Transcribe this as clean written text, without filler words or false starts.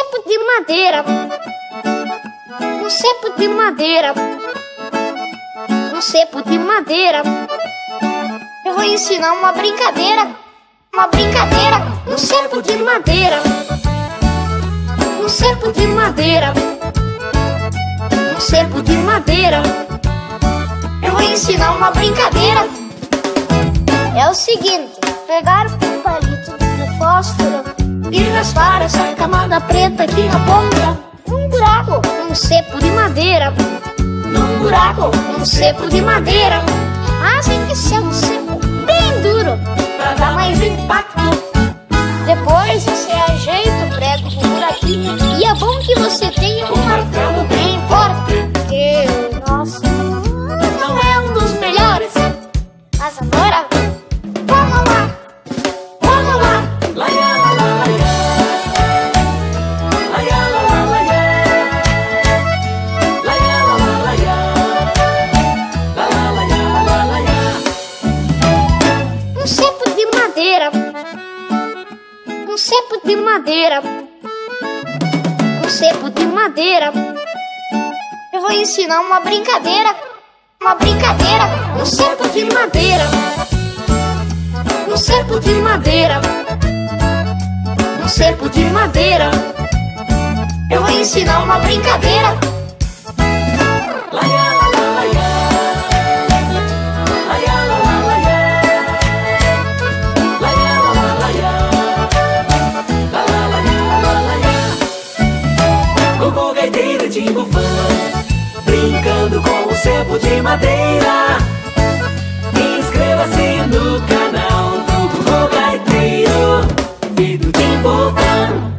cepo de madeira, um cepo de madeira, um cepo de madeira. Eu vou ensinar uma brincadeira, um cepo de madeira, um cepo de madeira, um cepo de madeira. Eu vou ensinar uma brincadeira. É o seguinte: pegar um palito de fósforo e raspar essa camada preta que aponta um buraco, um cepo de madeira, num buraco, um cepo de madeira. Mas tem que ser um cepo bem duro pra dar mais impacto. Depois você ajeita o prego com um buraquinho, e é bom que você tenha um martelo bem forte, porque o nosso não é um dos melhores. Mas agora, vamos lá, vamos lá. Laia, la, la, laia. Laia, la, la, laia. Laia, la, la, laia. La, la, laia, la, laia. Um cepo de madeira, um cepo de madeira, um cepo de madeira. Eu vou ensinar uma brincadeira, um cepo de madeira, um cepo de madeira, um cepo de madeira. Eu vou ensinar uma brincadeira. Laia, la, la, laia. Laia, la, la, laia. Laia, la, la, laia. La, la, laia, la, laia. Gogô, gaiteiro, timbo, fã, brincando com o cepo de madeira. Inscreva-se no canal do Gogô Gaiteiro e do Timbo Fan.